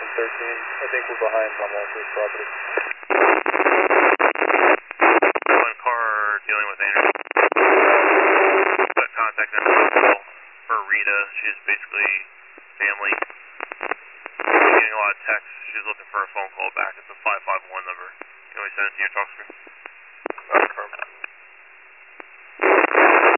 I think we're behind on Walter's property. One car dealing with Anderson. Got contact info for Rita. She's basically family. She's getting a lot of texts. She's looking for a phone call back. It's a 551 number. Can we send it to your talk screen?